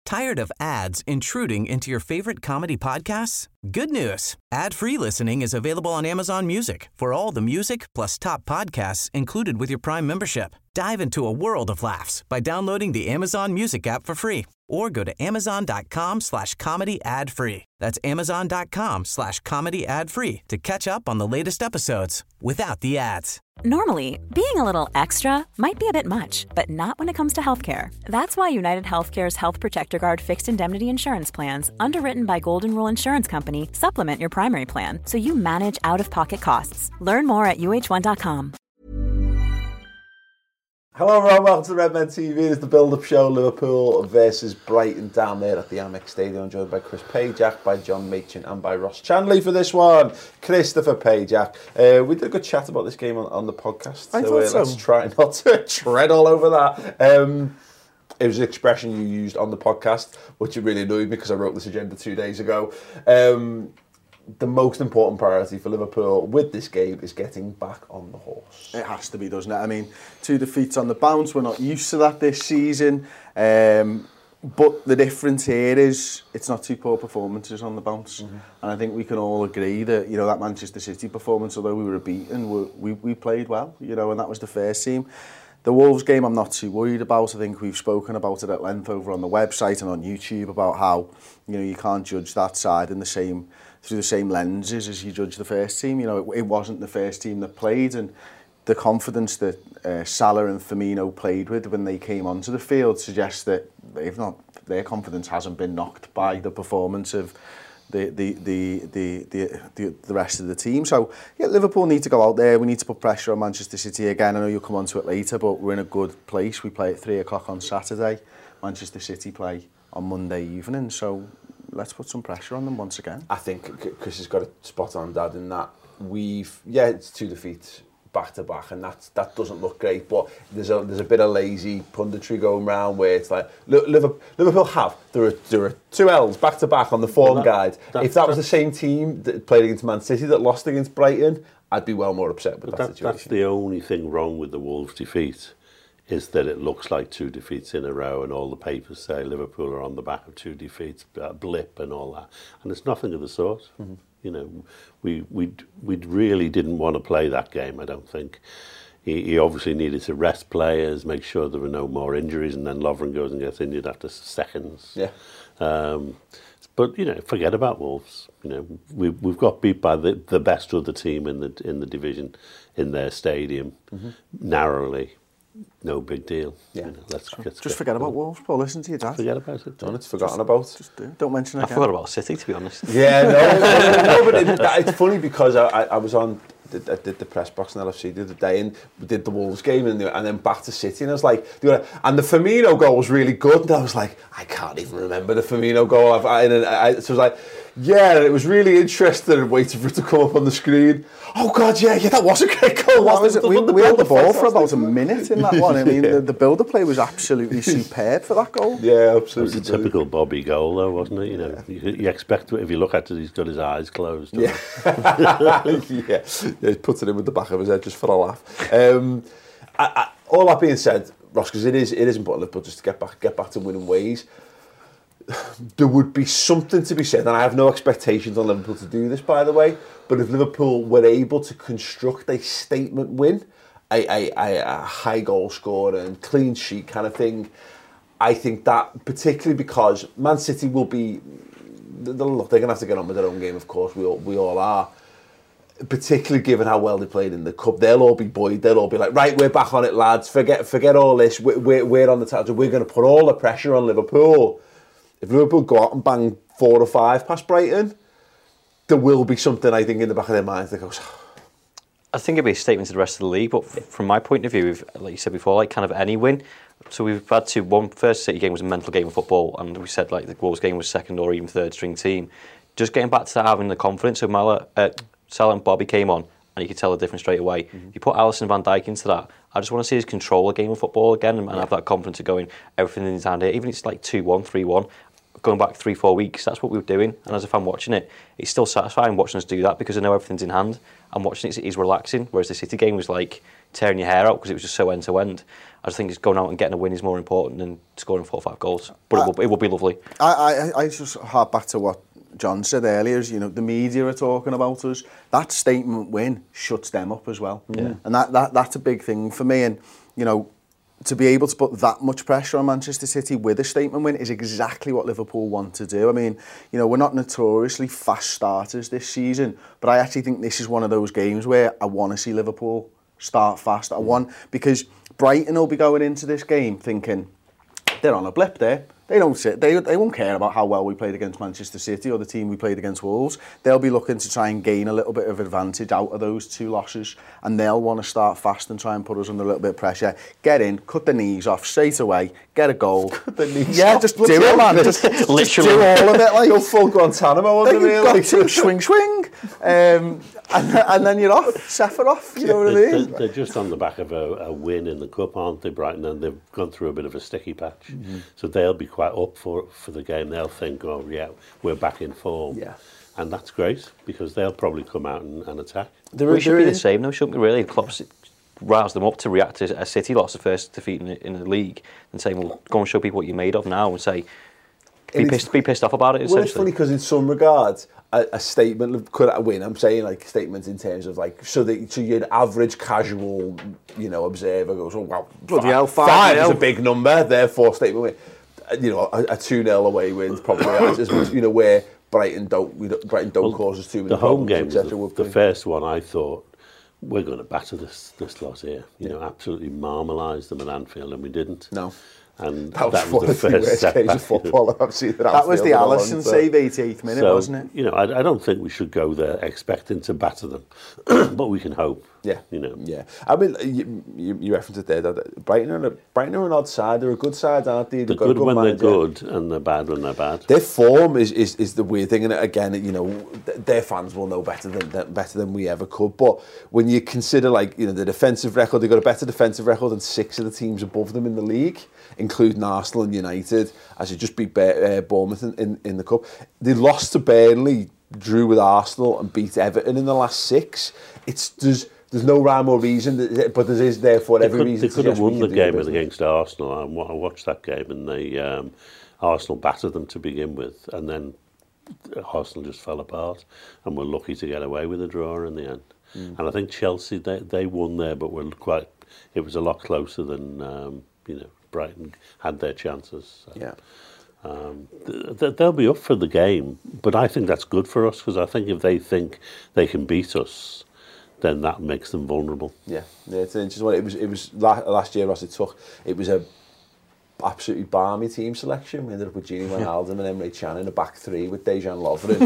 Tired of ads intruding into your favorite comedy podcasts? Good news. Ad-free listening is available on Amazon Music for all the music plus top podcasts included with your Prime membership. Dive into a world of laughs by downloading the Amazon Music app for free or go to amazon.com/comedy ad-free. That's amazon.com/comedy ad-free to catch up on the latest episodes without the ads. Normally, being a little extra might be a bit much, but not when it comes to healthcare. That's why United Healthcare's Health Protector Guard fixed indemnity insurance plans, underwritten by Golden Rule Insurance Company, supplement your primary plan so you manage out-of-pocket costs. Learn more at uh1.com. Hello everyone, welcome to the Red Men TV. It's the build-up show, Liverpool versus Brighton down there at the Amex Stadium. I'm joined by Chris Pajak, by John Machin and by Ross Chandley for this one. Christopher Pajak. We did a good chat about this game on the podcast. I thought so. Let's try not to tread all over that. It was an expression you used on the podcast, which really annoyed me because I wrote this agenda 2 days ago. The most important priority for Liverpool with this game is getting back on the horse. It has to be, doesn't it? I mean, 2 defeats on the bounce. We're not used to that this season. But the difference here is it's not 2 poor performances on the bounce. Mm-hmm. And I think we can all agree that, you know, that Manchester City performance, although we were beaten, we played well, you know, and that was the first team. The Wolves game I'm not too worried about. I think we've spoken about it at length over on the website and on YouTube about how, you know, you can't judge that side in the same through the same lenses as you judge the first team. You know, it wasn't the first team that played, and the confidence that Salah and Firmino played with when they came onto the field suggests that their confidence hasn't been knocked by the performance of the rest of the team. So yeah, Liverpool need to go out there. We need to put pressure on Manchester City again. I know you'll come on to it later, but we're in a good place. We play at 3 o'clock on Saturday. Manchester City play on Monday evening. So let's put some pressure on them once again. I think Chris has got a spot on, Dad, in that it's 2 defeats back to back, and that doesn't look great. But there's a bit of lazy punditry going around where it's like Liverpool there are 2 L's back to back on the form guide. If that was the same team that played against Man City that lost against Brighton, I'd be well more upset with that situation. That's the only thing wrong with the Wolves defeat, is that it looks like 2 defeats in a row, and all the papers say Liverpool are on the back of 2 defeats, blip and all that, and it's nothing of the sort. Mm-hmm. You know, we really didn't want to play that game. I don't think he obviously needed to rest players, make sure there were no more injuries, and then Lovren goes and gets injured after seconds. Yeah. But you know, forget about Wolves. You know, we've got beat by the best other team in the division in their stadium, narrowly. No big deal. Yeah. You know, let's just forget about Wolves, Paul. Listen to your dad. Forget about it. It's forgotten about. Just don't mention it again. I forgot about City, to be honest. Yeah, no, but it's funny because I was on. I did the press box in LFC the other day, and we did the Wolves game, and then back to City, and I was like, and the Firmino goal was really good, and I was like, I can't even remember the Firmino goal. So I was like, yeah, and it was really interesting and waiting for it to come up on the screen. Oh God, yeah, that was a great goal. We held the ball for about a minute in that one. I mean, the build-up play was absolutely superb for that goal. Yeah, absolutely. It was a typical Bobby goal, though, wasn't it? You know, you expect, if you look at it, he's got his eyes closed. Yeah. Yeah, he puts it in with the back of his head just for a laugh. All that being said, Ross, because it is important Liverpool just to get back to winning ways. There would be something to be said, and I have no expectations on Liverpool to do this, by the way, but if Liverpool were able to construct a statement win, a high goal scorer and clean sheet kind of thing, I think that, particularly because Man City will be, they're going to have to get on with their own game, of course, we all are, particularly given how well they played in the Cup. They'll all be buoyed, they'll all be like, right, we're back on it, lads, forget all this, we're on the target, we're going to put all the pressure on Liverpool. If Liverpool go out and bang 4 or 5 past Brighton, there will be something, I think, in the back of their minds that goes... I think it'd be a statement to the rest of the league, but from my point of view, like you said before, like kind of any win. So we've had first City game was a mental game of football, and we said like the Wolves game was second or even third string team. Just getting back to that, having the confidence. So Salah and Bobby came on, and you could tell the difference straight away. Mm-hmm. You put Alisson and Van Dijk into that, I just want to see his control a game of football again and have that confidence of going everything in his hand here. Even if it's like 2-1, 3-1, going back 3-4 weeks, that's what we were doing. And as a fan watching it, it's still satisfying watching us do that because I know everything's in hand. And watching it is relaxing. Whereas the City game was like, tearing your hair out because it was just so end to end. I just think it's going out and getting a win is more important than scoring 4 or 5 goals. But it will be lovely. I just hark back to what John said earlier, is, the media are talking about us. That statement win shuts them up as well. Yeah. And that's a big thing for me. And, to be able to put that much pressure on Manchester City with a statement win is exactly what Liverpool want to do. I mean, we're not notoriously fast starters this season, but I actually think this is one of those games where I want to see Liverpool start fast. Because Brighton will be going into this game thinking they're on a blip there. They won't care about how well we played against Manchester City or the team we played against Wolves. They'll be looking to try and gain a little bit of advantage out of those 2 losses, and they'll want to start fast and try and put us under a little bit of pressure. Get in, cut the knees off straight away, get a goal. Cut the knees yeah, off. Just do it, man. Just do all of it. Like, go full Guantanamo on them. You've got to swing. And then you're off, Sefer off, you know what I mean? They're just on the back of a win in the Cup, aren't they, Brighton? And they've gone through a bit of a sticky patch. Mm-hmm. So they'll be quite up for the game. They'll think, oh, yeah, we're back in form. Yeah. And that's great, because they'll probably come out and attack. We should be the same, though, shouldn't we, really? Klopp's roused them up to react to a City loss, the first defeat in the league, and saying, well, go and show people what you're made of now, and say, be pissed off about it, essentially. Well, it's funny, because in some regards, a statement could win. I'm saying like statements in terms of like so your average casual observer goes, oh wow, bloody hell, 5 is a big number, therefore statement win. A 2-0 away win probably as much, where Brighton don't cause us too many home problems, game was the first one. I thought we're going to batter this lot here, absolutely marmalise them at Anfield, and we didn't. No. And that was the first games of football I've seen. That was the Alisson save, 88th minute, wasn't it? I don't think we should go there expecting to batter them, but we can hope. Yeah, yeah. I mean, you referenced it there. That Brighton are an odd side. They're a good side, aren't they? They're good when they're good, and they're bad when they're bad. Their form is the weird thing, and again, their fans will know better than we ever could. But when you consider, the defensive record, they've got a better defensive record than 6 of the teams above them in the league, including Arsenal and United, as you just beat Bournemouth in the Cup. They lost to Burnley, drew with Arsenal, and beat Everton in the last 6. There's no rhyme or reason, but there is therefore every reason. They could have won the game against Arsenal. I watched that game, and Arsenal battered them to begin with, and then Arsenal just fell apart, and were lucky to get away with a draw in the end. And I think Chelsea, they won there, but it was a lot closer than Brighton had their chances. So. Yeah. They'll be up for the game, but I think that's good for us, because I think if they think they can beat us, then that makes them vulnerable. Yeah, it's an interesting one. It was last year, Ross, it was a absolutely balmy team selection. We ended up with Gini Wijnaldum and Emre Can in a back 3 with Dejan Lovren.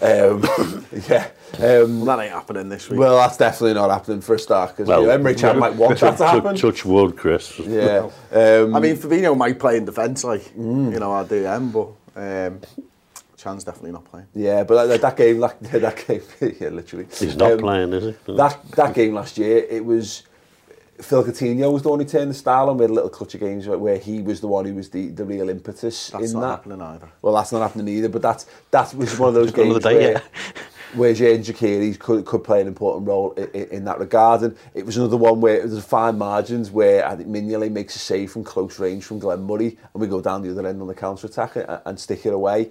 That ain't happening this week. Well, that's definitely not happening for a start, because Emre Can might want that to happen. Touch wood, Chris. Yeah. I mean, Fabinho might play in defence, our DM, but Chan's definitely not playing. Yeah, but that game, yeah, literally. He's not playing, is he? That game last year, it was Phil Coutinho was the one who turned the style, and we had a little clutch of games where he was the one who was the real impetus that's in that. That's not happening either. Well, that's not happening either, but that was one of those games where Xherdan Shaqiri could play an important role in that regard. And it was another one where there's fine margins, where I think Mignolet makes a save from close range from Glenn Murray, and we go down the other end on the counter-attack and stick it away.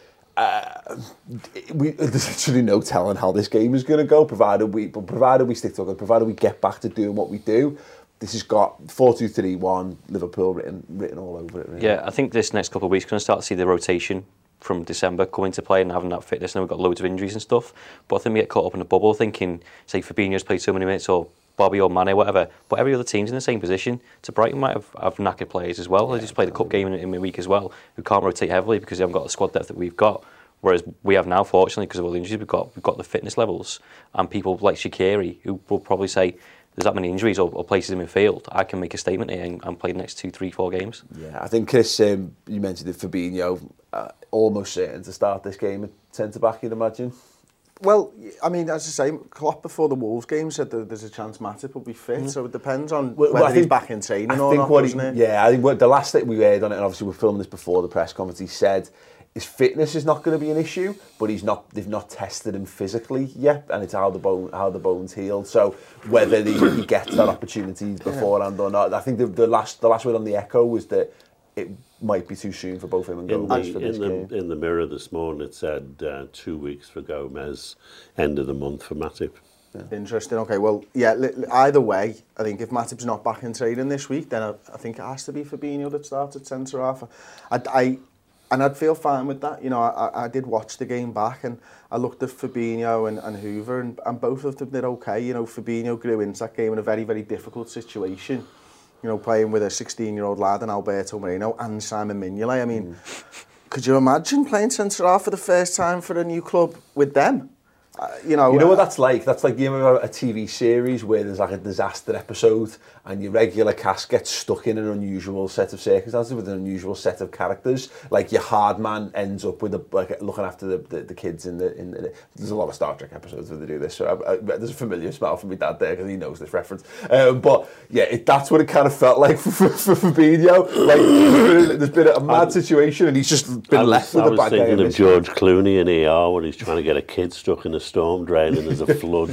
There's literally no telling how this game is going to go, provided we stick together, provided we get back to doing what we do. This has got 4-2-3-1 Liverpool written all over it. Really. Yeah, I think this next couple of weeks we're going to start to see the rotation from December come into play and having that fitness. And we've got loads of injuries and stuff, but I think we get caught up in a bubble thinking, say, Fabinho's played so many minutes, or Bobby or Mane, whatever, but every other team's in the same position. So Brighton might have knackered players as well. They just played a cup game in midweek as well, who can't rotate heavily because they haven't got the squad depth that we've got. Whereas we have now, fortunately, because of all the injuries we've got the fitness levels, and people like Shaqiri, who will probably say, there's that many injuries or places in midfield, I can make a statement here and play the next 2, 3, 4 games. Yeah, I think, Chris, you mentioned it, Fabinho, almost certain to start this game at centre-back, you'd imagine. Well, I mean, as I say, Klopp before the Wolves game said that there's a chance Matip will be fit, so it depends on whether he's back in training or not, doesn't it? Yeah, I think the last that we heard on it, and obviously we're filming this before the press conference, he said his fitness is not going to be an issue, but they've not tested him physically yet, and it's how the bone's healed. So whether he gets that opportunity beforehand or not, I think the last word on the Echo was that it might be too soon for both him and Gomez for this game. In the Mirror this morning, it said 2 weeks for Gomez, end of the month for Matip. Yeah. Interesting. Okay, well, yeah, either way, I think if Matip's not back in training this week, then I think it has to be Fabinho that starts at centre-half. I'd feel fine with that. You know, I did watch the game back and I looked at Fabinho and Hoover and both of them did okay. You know, Fabinho grew into that game in a very, very difficult situation. You know, playing with a 16-year-old lad and Alberto Moreno and Simon Mignolet. I mean, could you imagine playing centre-half for the first time for a new club with them? You know what that's like? That's like, you know, a TV series where there's like a disaster episode and your regular cast gets stuck in an unusual set of circumstances with an unusual set of characters. Like your hard man ends up with looking after the kids in the. There's a lot of Star Trek episodes where they do this. So there's a familiar smile from my dad there because he knows this reference. But yeah, that's what it kind of felt like for Fabinho. Like there's been a mad situation and he's just been left with a bad guy. I was thinking of George Clooney in ER when he's trying to get a kid stuck in a storm drain and there's a flood.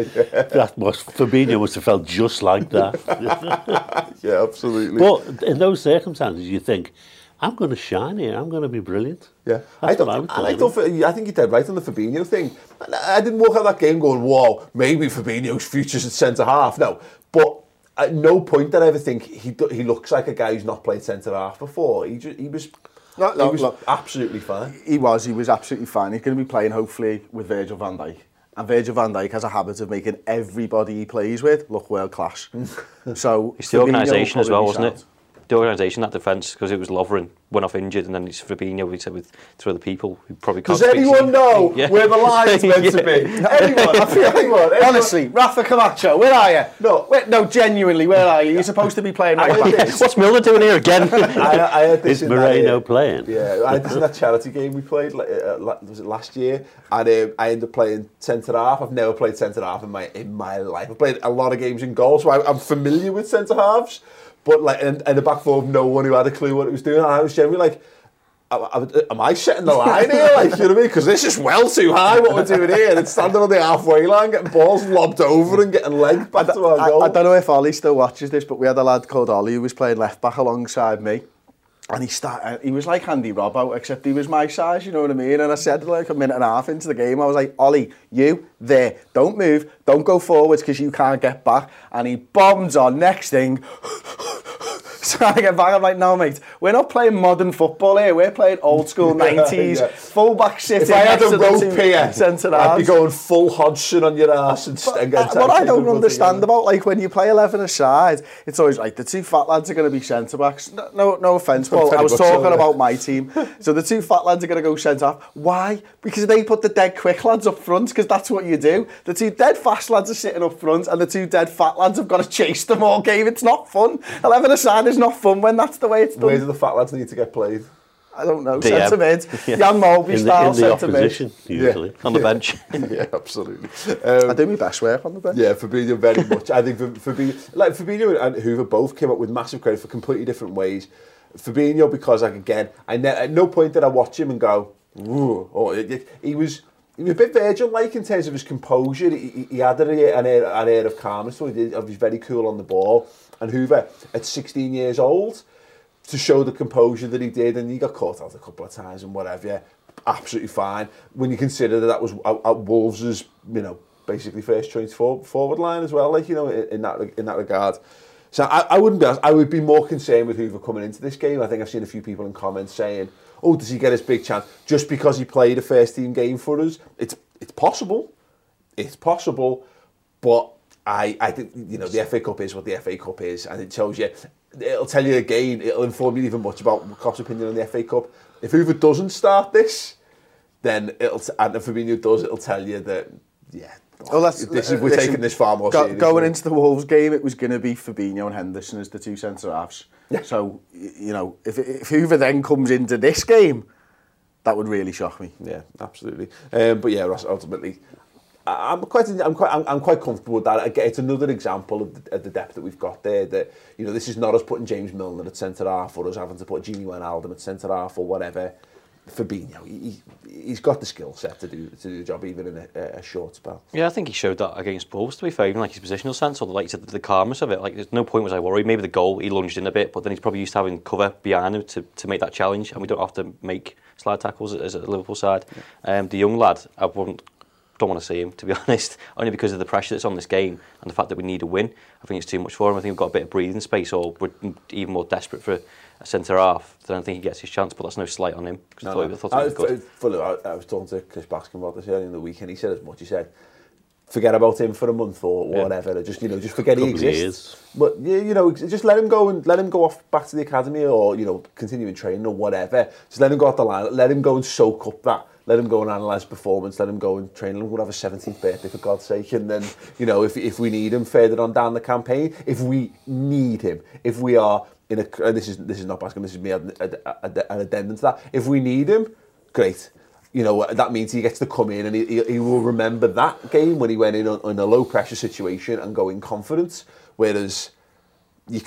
Fabinho must have felt just like that. Yeah, absolutely. But in those circumstances, you think, I'm going to shine here. I'm going to be brilliant. Yeah, I think you did right on the Fabinho thing. I didn't walk out that game going, "Whoa, maybe Fabinho's future's at centre half." No, but at no point did I ever think he looks like a guy who's not played centre half before. He was absolutely fine. He was absolutely fine. He's going to be playing hopefully with Virgil van Dijk. And Virgil van Dijk has a habit of making everybody he plays with look world class. So it's the organisation as well, wasn't it? The organisation, that defence, because it was Lovren went off injured, and then it's Fabinho with two other people who probably can't. Does anyone know where the line's meant to be? Anyone? Honestly, Rafa Camacho, where are you? No, genuinely, where are you? You're supposed to be playing right back. What's Milner doing here again? I had this Is Moreno playing? Yeah, I had this in that charity game we played. Was it last year? And I ended up playing centre half. I've never played centre half in my life. I've played a lot of games in goal, so I'm familiar with centre halves. But like in the back four, no one who had a clue what it was doing. And I was generally like, am I setting the line here? Like, you know what I mean? Because this is well too high what we're doing here. And it's standing on the halfway line, getting balls lobbed over and getting legged back to our goal. I don't know if Ollie still watches this, but we had a lad called Ollie who was playing left back alongside me. And he was like Andy Robbo, except he was my size, you know what I mean? And I said like a minute and a half into the game, I was like, Ollie, you there, don't move, don't go forwards because you can't get back. And he bombs on, next thing, trying to get back. I'm like, no, mate, we're not playing modern football here. We're playing old school 90s, full-back sitting. If I had a rope here, I'd be going full Hodgson on your ass and get what I don't understand about, like, when you play 11 aside, it's always like, the two fat lads are going to be centre-backs. No offence, Paul. I was talking about my team. So the two fat lads are going to go centre-half. Why? Because they put the dead quick lads up front, because that's what you do. The two dead fast lads are sitting up front, and the two dead fat lads have got to chase them all game. It's not fun. 11 aside is not fun when that's the way it's done. Where do the fat lads need to get played? I don't know. Centre mid, Jan Molby style centre mid. Usually on the bench. Yeah, absolutely. I do my best work on the bench. Yeah, Fabinho very much. I think Fabinho and Hoover both came up with massive credit for completely different ways. Fabinho because, like, again, at no point did I watch him and go, ooh. He was a bit Virgil-like in terms of his composure. He had an air of calmness, so he was very cool on the ball. And Hoover, at 16 years old, to show the composure that he did, and he got caught out a couple of times and whatever, yeah, absolutely fine. When you consider that was at Wolves' basically first choice forward line as well, like, in that regard. So I would be more concerned with Hoover coming into this game. I think I've seen a few people in comments saying, oh, does he get his big chance just because he played a first team game for us? It's possible. It's possible, but I think, the FA Cup is what the FA Cup is, and it'll tell you again, it'll inform you even much about Klopp's opinion on the FA Cup. If Hoover doesn't start this, then and if Fabinho does, it'll tell you that, we're taking this far more seriously. Going into the Wolves game, it was going to be Fabinho and Henderson as the two centre-halves. Yeah. So, if Hoover then comes into this game, that would really shock me. Yeah, absolutely. But yeah, Ross, ultimately, I'm quite comfortable with that. It's another example of the depth that we've got there. That this is not us putting James Milner at centre half or us having to put Gini Wijnaldum at centre half or whatever. Fabinho, he's got the skill set to do the job even in a short spell. Yeah, I think he showed that against Wolves, to be fair, even like his positional sense, or like you said, the calmness of it. Like, there's no point was I worried. Maybe the goal, he lunged in a bit, but then he's probably used to having cover behind him to make that challenge, and we don't have to make slide tackles as a Liverpool side. The young lad, I don't want to see him, to be honest, only because of the pressure that's on this game and the fact that we need a win. I think it's too much for him. I think we've got a bit of breathing space, or we're even more desperate for a centre-half. Then I think he gets his chance, but that's no slight on him. I was talking to Chris Baskin about this earlier in the week, and he said as much. He said, forget about him for a month or whatever. Just forget he exists. But just let him go off back to the academy, or continue in training or whatever. Just let him go off the line. Let him go and soak up that. Let him go and analyse performance. Let him go and train. We'll have a 17th birthday, for God's sake. And then, if we need him further on down the campaign, if we need him, if we are in a, and this is not Baskin, this is me an addendum to that. If we need him, great. That means he gets to come in and he will remember that game when he went in a low pressure situation and go in confidence. Whereas we've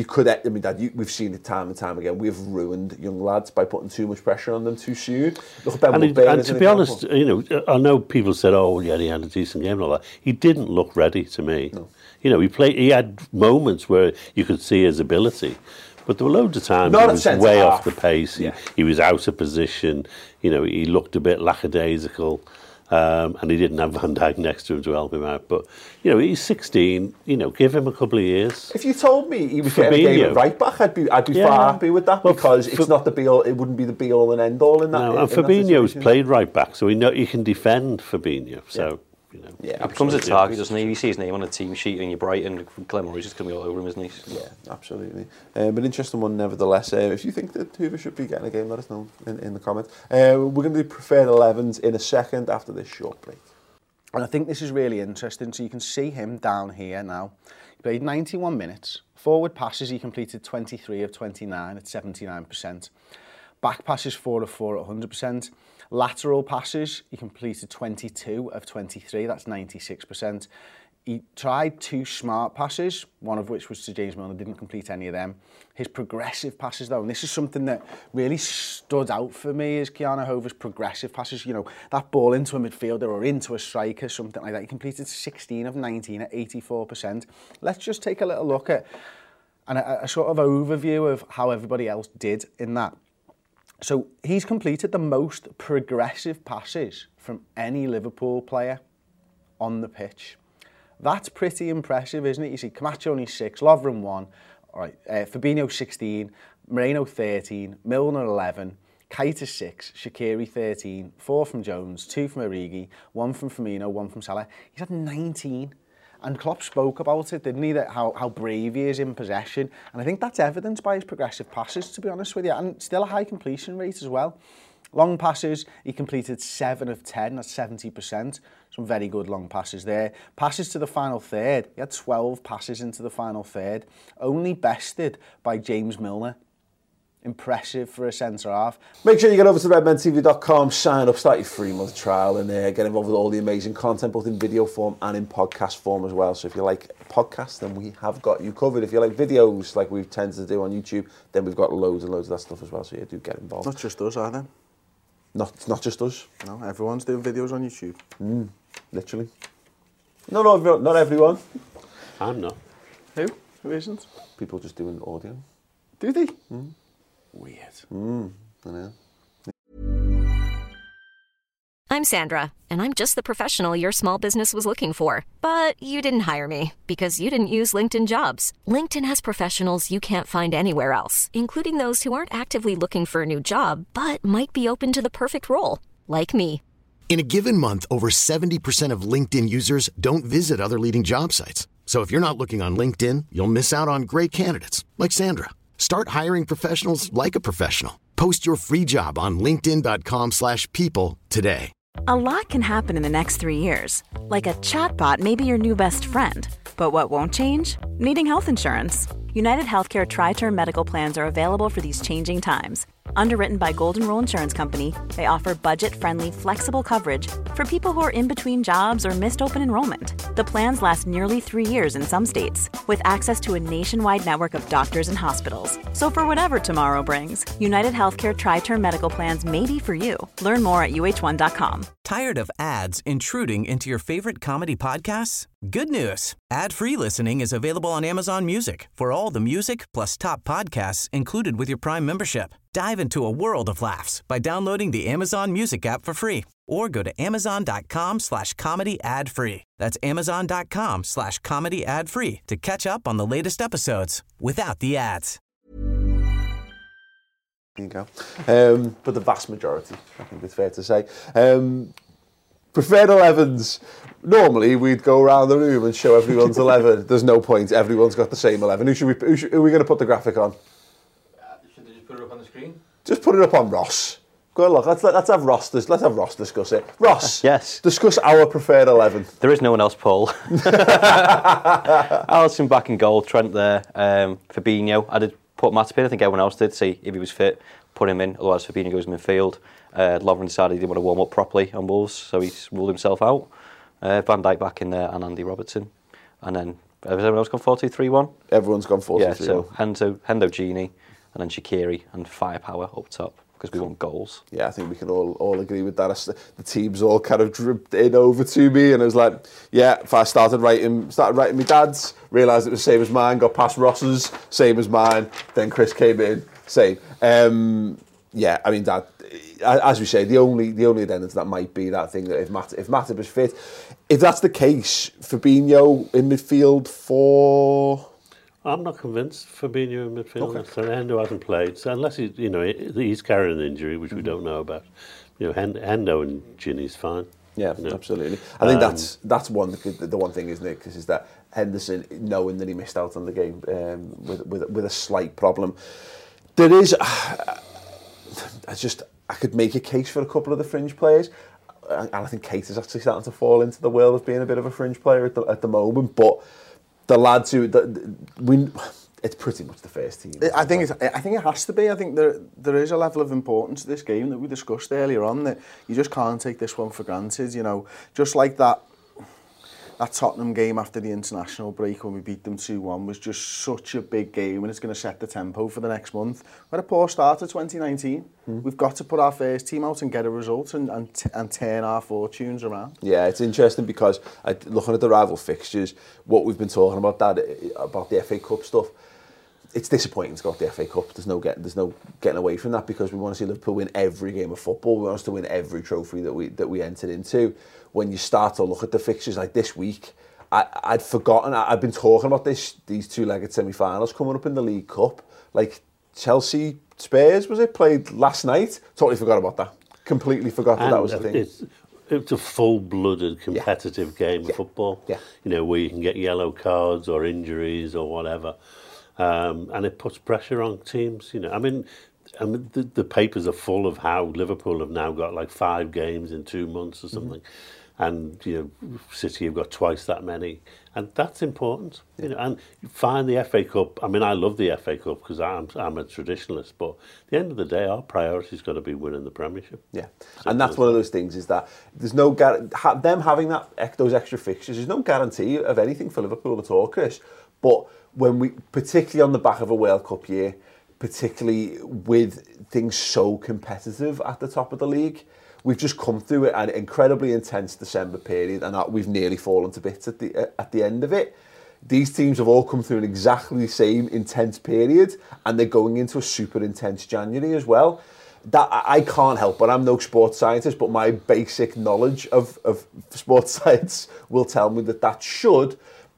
seen it time and time again. We've ruined young lads by putting too much pressure on them too soon. Look at and to be honest, I know people said, "Oh, yeah, he had a decent game and all that." He didn't look ready to me. No. He had moments where you could see his ability, but there were loads of times he was way off the pace. He was out of position. He looked a bit lackadaisical. And he didn't have Van Dijk next to him to help him out. But, he's 16, give him a couple of years. If you told me he was getting a game at right back, I'd be far happy with that, because it's not the be-all, it wouldn't be the be-all and end-all in that. No, and Fabinho's played right back, so he can defend Fabinho. So, it becomes a target, doesn't he? You see his name on a team sheet and you're Brighton, Glenn Murray's just going to be all over him, isn't he? Yeah, absolutely. But an interesting one nevertheless. If you think that Hoover should be getting a game, let us know in the comments. We're going to do preferred 11s in a second after this short break. And I think this is really interesting. So you can see him down here now. He played 91 minutes. Forward passes, he completed 23 of 29 at 79%. Back passes, 4 of 4 at 100%. Lateral passes, he completed 22 of 23, that's 96%. He tried 2 smart passes, one of which was to James Milner, didn't complete any of them. His progressive passes though, and this is something that really stood out for me, is Keanu Hover's progressive passes. That ball into a midfielder or into a striker, something like that. He completed 16 of 19 at 84%. Let's just take a little look at a sort of overview of how everybody else did in that. So he's completed the most progressive passes from any Liverpool player on the pitch. That's pretty impressive, isn't it? You see Camacho only 6, Lovren 1, all right, Fabinho 16, Moreno 13, Milner 11, Keita 6, Shaqiri 13, 4 from Jones, 2 from Origi, 1 from Firmino, 1 from Salah. He's had 19. And Klopp spoke about it, didn't he, that how brave he is in possession. And I think that's evidenced by his progressive passes, to be honest with you, and still a high completion rate as well. Long passes, he completed 7 of 10, that's 70%. Some very good long passes there. Passes to the final third, he had 12 passes into the final third, only bested by James Milner. Impressive for a centre-half. Make sure you get over to redmentv.com, sign up, start your 3-month trial, and get involved with all the amazing content, both in video form and in podcast form as well. So if you like podcasts, then we have got you covered. If you like videos, like we tend to do on YouTube, then we've got loads and loads of that stuff as well. So do get involved. Not just us, are they? Not just us. No, everyone's doing videos on YouTube. Literally. No, not everyone. I'm not. Who isn't? People just doing audio. Do they? Weird. I know. I'm Sandra, and I'm just the professional your small business was looking for. But you didn't hire me because you didn't use LinkedIn Jobs. LinkedIn has professionals you can't find anywhere else, including those who aren't actively looking for a new job, but might be open to the perfect role, like me. In a given month, over 70% of LinkedIn users don't visit other leading job sites. So if you're not looking on LinkedIn, you'll miss out on great candidates like Sandra. Start hiring professionals like a professional. Post your free job on linkedin.com/people today. A lot can happen in the next 3 years. Like a chatbot may be your new best friend. But what won't change? Needing health insurance. United Healthcare Tri-Term Medical Plans are available for these changing times. Underwritten by Golden Rule Insurance Company, they offer budget-friendly, flexible coverage for people who are in between jobs or missed open enrollment. The plans last nearly 3 years in some states, with access to a nationwide network of doctors and hospitals. So for whatever tomorrow brings, United Healthcare Tri-Term Medical Plans may be for you. Learn more at uh1.com. Tired of ads intruding into your favorite comedy podcasts? Good news. Ad-free listening is available on Amazon Music for all the music plus top podcasts included with your Prime membership. Dive into a world of laughs by downloading the Amazon Music app for free or go to amazon.com/comedy ad-free. That's amazon.com/comedy ad-free to catch up on the latest episodes without the ads. There you go. But the vast majority, I think it's fair to say. Preferred 11s. Normally, we'd go around the room and show everyone's 11. There's no point. Everyone's got the same 11. Who are we going to put the graphic on? Should they just put it up on the screen? Just put it up on Ross. Go on, look. Let's have Ross. Let's have Ross discuss it. Ross. Yes. Discuss our preferred 11. There is no one else, Paul. Alisson back in goal, Trent there, Fabinho. I did put Matip in, I think everyone else did, see if he was fit, put him in, otherwise Fabinho goes in midfield. Lovren decided he didn't want to warm up properly on Wolves, so he's ruled himself out. Van Dijk back in there and Andy Robertson. And then, has everyone else gone 4-2-3-1? Everyone's gone 4-2-3-1. Yeah, so Hendo Gini, and then Shaqiri and firepower up top, because we want goals. Yeah, I think we can all agree with that. The teams all kind of dripped in over to me, and I was like, yeah, if I started writing my dad's, realised it was same as mine, got past Ross's, same as mine, then Chris came in, same. Yeah, I mean, that, as we say, the only addendum to that might be that thing that if Matip is fit, if that's the case, Fabinho in midfield for... I'm not convinced Fabinho in midfield. Okay. So Hendo hasn't played, so unless he's carrying an injury, which we don't know about. Hendo and Gini's fine. Yeah, absolutely. I think that's the one ththing, isn't it? Because is that Henderson, knowing that he missed out on the game with a slight problem. There is, I could make a case for a couple of the fringe players, and I think Kate is actually starting to fall into the world of being a bit of a fringe player at the moment. But the lads who it's pretty much the first team. I think it has to be. I think there is a level of importance to this game that we discussed earlier on, that you just can't take this one for granted. You know, just like that Tottenham game after the international break when we beat them 2-1 was just such a big game, and it's going to set the tempo for the next month. We had a poor start to 2019. We've got to put our first team out and get a result and turn our fortunes around. Yeah, it's interesting because looking at the rival fixtures, what we've been talking about about the FA Cup stuff, it's disappointing to go to the FA Cup. There's no getting away from that, because we want to see Liverpool win every game of football. We want us to win every trophy that we entered into. When you start to look at the fixtures like this week, I'd forgotten. I've been talking about these two-legged semi-finals coming up in the League Cup. Like Chelsea Spurs, was it, played last night? Totally forgot about that. Completely forgot that was the thing. It's a full-blooded competitive game of football. Yeah. Where you can get yellow cards or injuries or whatever. And it puts pressure on teams. I mean, the papers are full of how Liverpool have now got like 5 games in 2 months or something, and City have got twice that many, and that's important. And find the FA Cup. I mean, I love the FA Cup because I'm a traditionalist, but at the end of the day, our priority's got to be winning the Premiership. Yeah, and that's one of those things, is that there's no them having those extra fixtures. There's no guarantee of anything for Liverpool at all, Chris. But when we, particularly on the back of a World Cup year, particularly with things so competitive at the top of the league, we've just come through an incredibly intense December period, and we've nearly fallen to bits at the end of it. These teams have all come through an exactly the same intense period, and they're going into a super intense January as well. That I can't help, but I'm no sports scientist, but my basic knowledge of sports science will tell me that should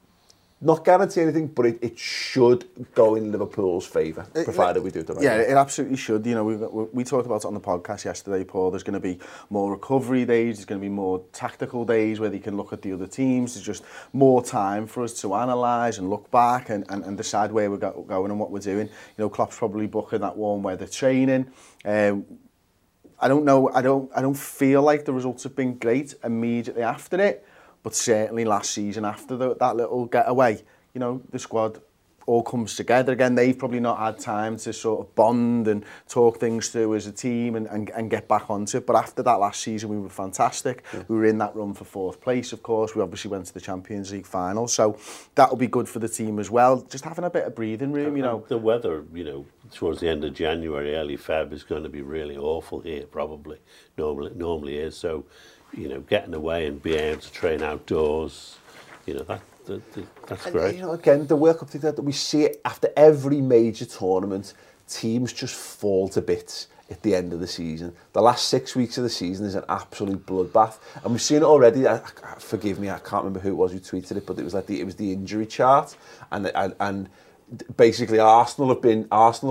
not guarantee anything, but it should go in Liverpool's favour, provided we do it the right way. Yeah, it absolutely should. We talked about it on the podcast yesterday, Paul. There's going to be more recovery days. There's going to be more tactical days where they can look at the other teams. There's just more time for us to analyse and look back and decide where we're going and what we're doing. Klopp's probably booking that warm weather training. I don't know. I don't feel like the results have been great immediately after it. But certainly last season, after that little getaway, the squad all comes together again. They've probably not had time to sort of bond and talk things through as a team and get back onto it. But after that last season, we were fantastic. Yeah. We were in that run for 4th place, of course. We obviously went to the Champions League final. So that'll be good for the team as well. Just having a bit of breathing room, you know. The weather, you know, towards the end of January, early Feb is going to be really awful here, probably. Normally is. So, you know, getting away and being able to train outdoors, you know, that's great. And, you know, again, the World Cup thing that we see it after every major tournament, teams just fall to bits at the end of the season. The last 6 weeks of the season is an absolute bloodbath, and we've seen it already. Forgive me, I can't remember who it was who tweeted it, but it was like the injury chart, and basically Arsenal have been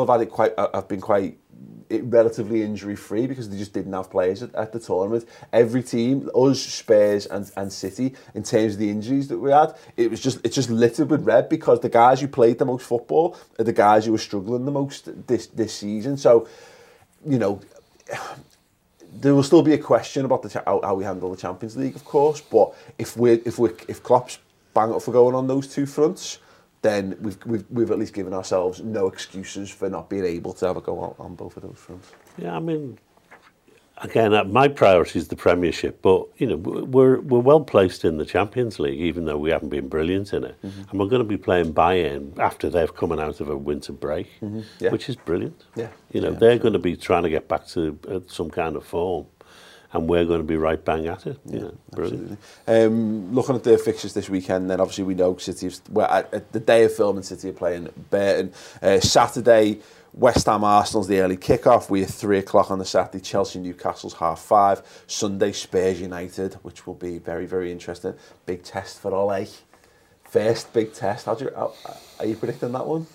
quite relatively injury free because they just didn't have players at the tournament. Every team, us, Spurs and City, in terms of the injuries that we had, it's just littered with red because the guys who played the most football are the guys who were struggling the most this season. So, you know, there will still be a question about how we handle the Champions League, of course. But if Klopp's bang up for going on those two fronts, then we've at least given ourselves no excuses for not being able to have a go on both of those fronts. Yeah, I mean, again, my priority is the Premiership, but you know we're well placed in the Champions League, even though we haven't been brilliant in it, and we're going to be playing Bayern after they've come out of a winter break, which is brilliant. Yeah, you know they're going to be trying to get back to some kind of form. And we're going to be right bang at it. Yeah, brilliant. Looking at the fixtures this weekend, then obviously we know City, at the day of filming, City are playing Burton. Saturday, West Ham Arsenal's the early kick-off. We are 3 o'clock on the Saturday. Chelsea Newcastle's 5:30. Sunday, Spurs United, which will be very, very interesting. Big test for Ole. First big test. Are you predicting that one?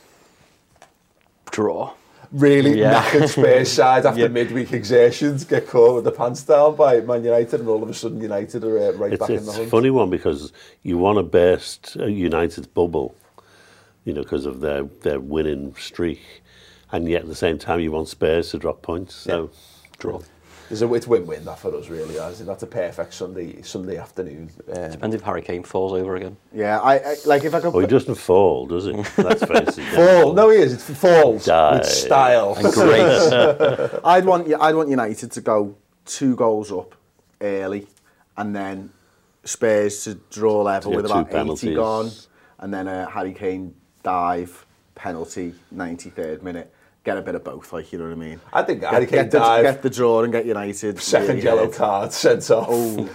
Draw. Really knackered Spurs side after midweek exertions get caught with the pants down by Man United, and all of a sudden United are back in the hunt. It's a funny one because you want to burst United's bubble, you know, because of their winning streak, and yet at the same time you want Spurs to drop points. So draw. It's win-win that for us, really. That's a perfect Sunday afternoon. Depends if Harry Kane falls over again. Yeah, I like if I could. Oh, he doesn't fall, does he? Let's face it. Fall? No, he is. It falls with style and grace. I'd want United to go 2 goals up early, and then Spurs to draw level with about 80 gone, and then a Harry Kane dive penalty 93rd minute. Get a bit of both, like, you know what I mean? I think Harry Kane dive. Get the draw and get United. Second really yellow card sent off.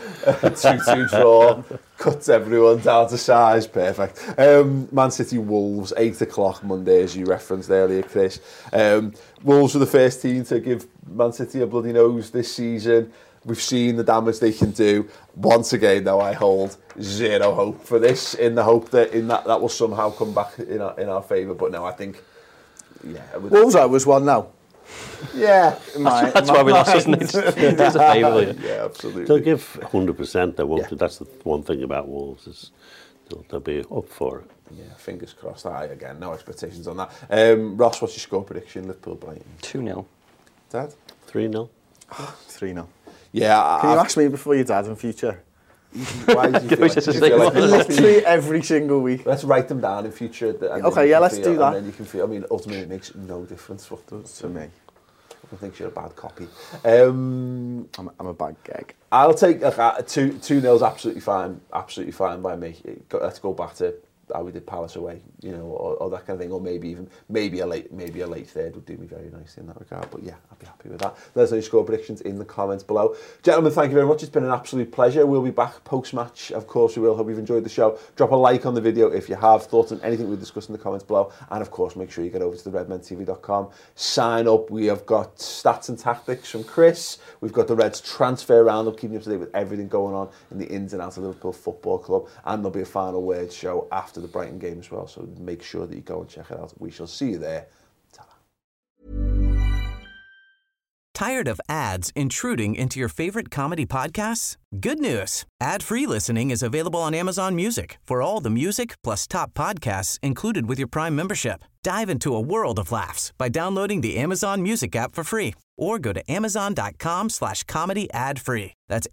2-2 draw. Cuts everyone down to size. Perfect. Man City Wolves, 8 o'clock Monday, as you referenced earlier, Chris. Wolves were the first team to give Man City a bloody nose this season. We've seen the damage they can do. Once again, though, I hold zero hope for this, in the hope that that will somehow come back in our favour. But no, I think... Yeah, Wolves was 1-0. Yeah, that's why we lost, isn't it? It's a favour. Yeah, absolutely. They'll give 100%. They won't. Yeah. That's the one thing about Wolves is they'll be up for it. Yeah, fingers crossed. Again, no expectations on that. Ross, what's your score prediction? Liverpool Brighton 2-0. Dad 3-0. 3-0. Yeah. Can you ask me before your dad in future? Why do you feel like literally every single week? Let's write them down in future. Okay, yeah, let's do that. And then you can feel. I mean, ultimately, it makes no difference what does to me. I think you're a bad copy. I'm a bad gag. I'll take 2-0's absolutely fine. Absolutely fine by me. Let's go back to how we did Palace away, you know, or that kind of thing, or maybe a late third would do me very nicely in that regard. But yeah, I'd be happy with that. Let us know your score predictions in the comments below. Gentlemen, thank you very much. It's been an absolute pleasure. We'll be back post-match. Of course we will. Hope you've enjoyed the show. Drop a like on the video if you have. Thoughts on anything we've discussed in the comments below. And of course, make sure you get over to the redmentv.com. Sign up. We have got stats and tactics from Chris. We've got the Reds transfer roundup, keeping you up to date with everything going on in the ins and outs of Liverpool Football Club. And there'll be a final word show after the Brighton game as well, so make sure that you go and check it out. We shall see you there. Ta-da. Tired of ads intruding into your favorite comedy podcasts? Good news. Ad-free listening is available on Amazon Music for all the music plus top podcasts included with your Prime membership. Dive into a world of laughs by downloading the Amazon Music app for free or go to amazon.com/comedy ad-free. That's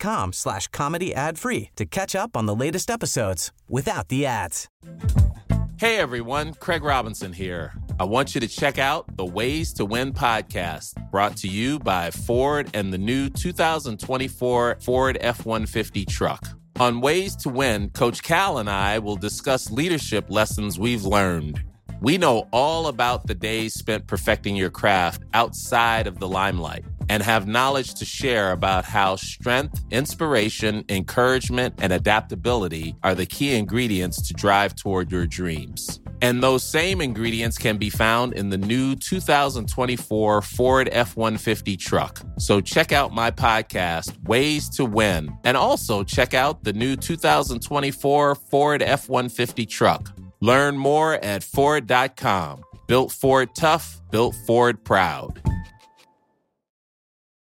amazon.com/comedy ad-free to catch up on the latest episodes without the ads. Hey everyone, Craig Robinson here. I want you to check out the Ways to Win podcast, brought to you by Ford and the new 2024 Ford F-150 truck. On Ways to Win, Coach Cal and I will discuss leadership lessons we've learned. We know all about the days spent perfecting your craft outside of the limelight and have knowledge to share about how strength, inspiration, encouragement, and adaptability are the key ingredients to drive toward your dreams. And those same ingredients can be found in the new 2024 Ford F-150 truck. So check out my podcast, Ways to Win, and also check out the new 2024 Ford F-150 truck. Learn more at Ford.com. Built Ford tough, built Ford proud.